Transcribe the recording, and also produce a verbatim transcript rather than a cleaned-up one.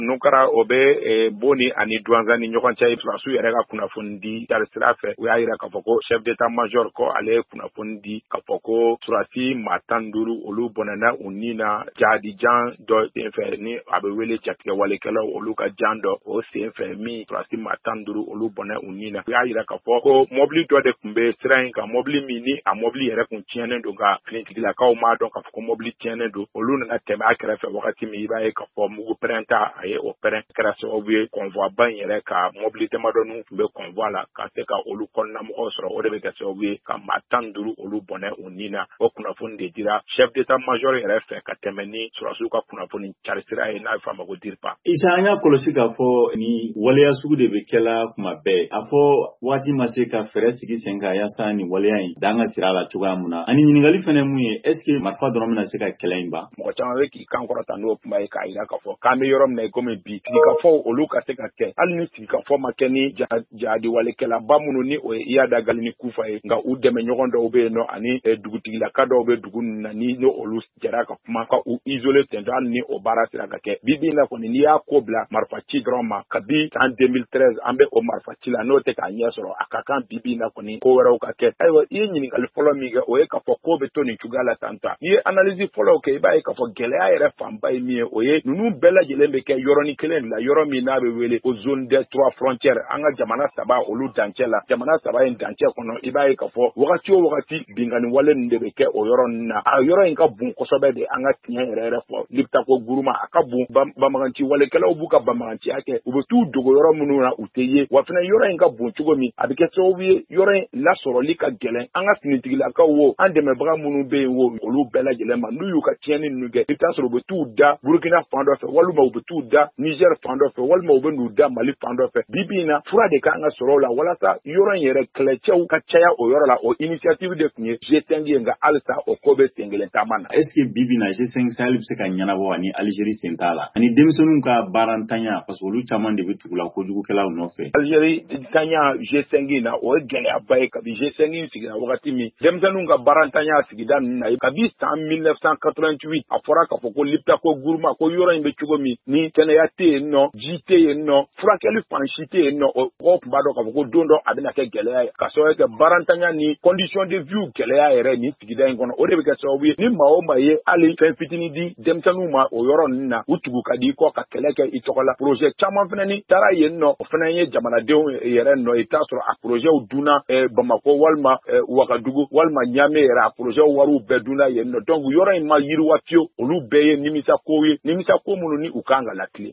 Nukara obe boni ani douanzani ɲɔgɔn cɛ surasiw yɛrɛ ka kunnafoni di tarisira fɛ u y'a yira k'a fɔ ko chef d'état major ko ale ye kunnafoni di k'a fɔ ko surasi maa tan ni duuru olu bɔnɛna u ni na jahadijan dɔ sen fɛ ni a bɛ wele jatigɛ walekɛlaw olu ka jan dɔ o sen fɛ min surasi maa tan ni duuru olu bɔnɛ u ni na u y'a yira k'a fɔ ko mɔbili dɔ de tun bɛ sira in kan mɔbili min ni a mɔbili yɛrɛ kun tiɲɛnen don ka finitigilakaw m'a dɔn k'a fɔ ko mɔbili tiɲɛnen don olu nana tɛmɛ a kɛrɛfɛ wagati min i b'a ye k'a fɔ mugu pɛrɛn ta a ye o pɛrɛn kɛra sababu ye convoi ba in yɛrɛ ka mɔbili damadɔninw tun bɛ convoi la ka se ka olu kɔnɔnamɔgɔw sɔrɔ o de bɛ kɛ sababu ye ka maa tan ni duuru olu bɔnɛ u ni na o kunnafoni de dira chef d'état major yɛrɛ fɛ ka tɛmɛ ni surasiw ka kunnafoni carisira ye n'a bɛ f'a ma ko DIRPA. Isa an y'a kɔlɔsi k'a fɔ ni waleya sugu de bɛ kɛla kuma bɛɛ a fɔ waati ma se ka fɛɛrɛ sigi sen kan yaasa ni waleya in dan ka sira la cogoya mun na ani ɲininkali fɛnɛ mun ye est ce que marifa dɔrɔn bɛna se ka kɛlɛ in ban. Mɔgɔ caman bɛ k'i kan kɔrɔta n'o kuma ye k'a yira k'a fɔ k'an bɛ yɔrɔ min na komi bi sigikafɔw olu ka se ka kɛ hali ni sigikafɔ ma kɛ ni jahadi walekɛlaba minnu ni o ye Iyada Galini Kufa ye nka u dɛmɛ ɲɔgɔn dɔw bɛ yen nɔ ani dugutigilaka dɔw bɛ dugu ninnu na ni olu jɛra ka kuma ka u isolé ten hali ni o baara sera ka kɛ bi bi in na kɔni n'i y'a ko bila marifa ci dɔrɔn ma kabi san deux mille treize an bɛ o marifa ci la n'o tɛ k'a ɲɛ sɔrɔ a ka kan bi bi in na kɔni ko wɛrɛw ka kɛ ayiwa i ye ɲininkali fɔlɔ min kɛ o ye k'a fɔ ko bɛ to nin cogoya la tan ta n'i ye analyse fɔlɔw kɛ i b'a ye k'a fɔ gɛlɛya yɛrɛ fanba ye min ye o ye ninnu bɛɛ lajɛlen bɛ kɛ yɔrɔnin kelen de la yɔrɔ min n'a bɛ wele ko zone des trois frontières an ka jamana saba olu dancɛ la jamana saba in dancɛ kɔnɔ i b'a ye k'a fɔ wagati o wagati binkani wale ninnu de bɛ kɛ o yɔrɔ ninnu na a yɔrɔ in ka bon kosɛbɛ de an ka tiɲɛ yɛrɛ yɛrɛ fɔ Liptako Guruma a ka bon banbaganci walekɛlaw b'u ka banbaganciya kɛ u bɛ t'u dogo yɔrɔ minnu na u tɛ ye wa fana yɔrɔ in ka bon cogo min a bɛ kɛ sababu ye yɔrɔ in lasɔrɔli ka gɛlɛn an ka finitigilakaw wo an dɛmɛbaga minnu bɛ yen wo olu bɛɛ lajɛlen ma n'u y'u ka tiɲɛni ninnu kɛ i bɛ taa sɔrɔ u bɛ t'u da Burkina fan dɔ fɛ walima u bɛ t'u da Niger fan dɔ fɛ walima u bɛ n'u da Mali fan dɔ fɛ bi bi in na fura de kan ka sɔrɔ o la walasa yɔrɔ in yɛrɛ kɛlɛcɛw ka caya o yɔrɔ la o initiative de tun ye G cinq ye nka halisa o ko bɛ sen kelen taama na. Est ce que bi bi in na G cinq Sahel bɛ se ka ɲɛnabɔ ani Algérie sen t'a la ani denmisɛnninw ka baarantanya parce que olu caman de bɛ tugu la kojugukɛlaw nɔfɛ. Algérie tanya G cinq in na o ye gɛlɛyaba ye kabi G cinq in sigira wagati min denmisɛnninw ka baarantanya sigida ninnu na kabi san mille neuf cent quatre-vingt-huit a fɔra k'a fɔ ko Liptako Guruma ko yɔrɔ in bɛ cogo min ni kɛnɛya tɛ yen nɔ ji tɛ yen nɔ furakɛli fan si tɛ yen nɔ o mɔgɔw tun b'a dɔn k'a fɔ ko don dɔ a bɛna kɛ gɛlɛya ye ka sababu kɛ baarantanya ni condition de vie gɛlɛya yɛrɛ ni sigida in kɔnɔ o de bɛ kɛ sababu ye ni maa o maa ye hali fɛn fitinin di denmisɛnninw ma o yɔrɔ ninnu na u tugu ka di kɔ ka kɛlɛ kɛ i tɔgɔ la projet caman fana ni taara yen nɔ o fana ye jamanadenw yɛrɛ nɔ i t'a sɔrɔ a projets dunna Bamako walima Wagadugu walima Niamey yɛrɛ a projets wariw bɛɛ dunna yen nɔ donc yɔrɔ in ma yiriwa fiyewu olu bɛɛ ye nimisa kow ye nimisa ko minnu ni u kan ka lakilen